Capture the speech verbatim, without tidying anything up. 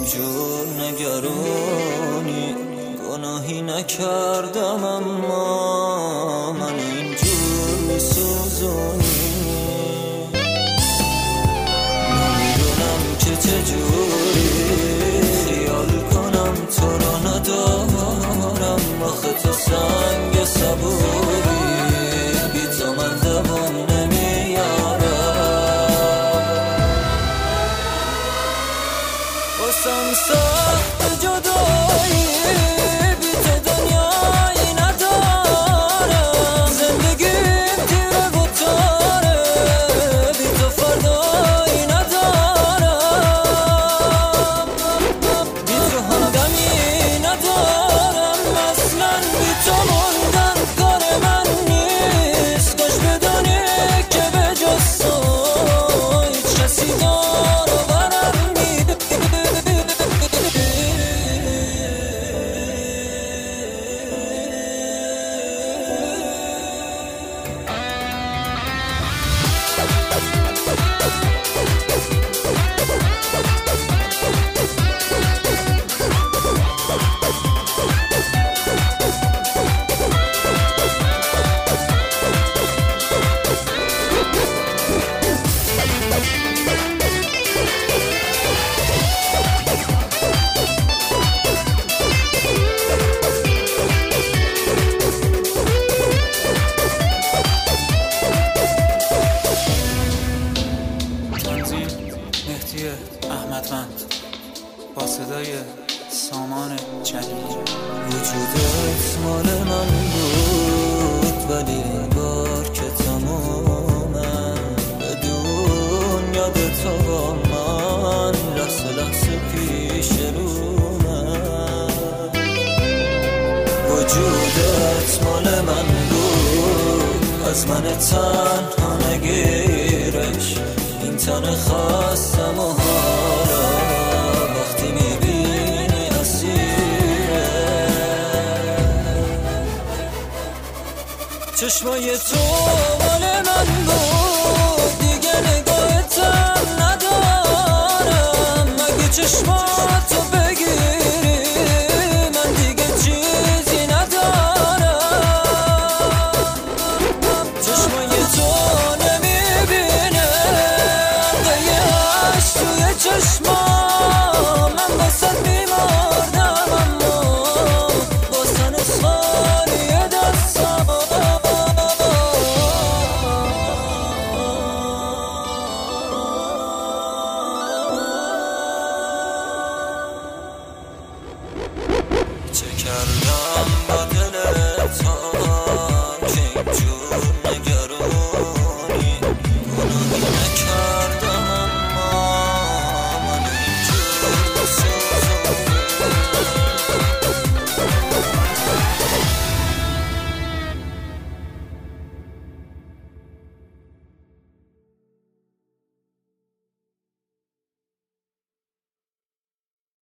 اینجور نگرانی، گناهی نکردم اما من اینجور میسوزونی. نمیدونم که چجوری خیال کنم تو رو ندارم، آخه تو سنگ صبوری، بی تو من دوام نمیارم. باسم سخت جدایی، بی تو دنیایی ندارم، زندگیم تیره و تاره، بی تو فردایی ندارم، بی تو همدمی ندارم اصلا، بی تو موندن کار من نیست. کاش بدانی که به جز تو هیچ کسی دار و برم نیست. احمدوند با صدای سامان جلیلی. وجودت مال من بود ولی این بار که تمومم، بدون یاد تو با من لحظه لحظه پیش رومم. وجودت مال من بود از من تنها نگیرش، این تن خواستم و حالا وقتی میبینی اسیره. چشمای تو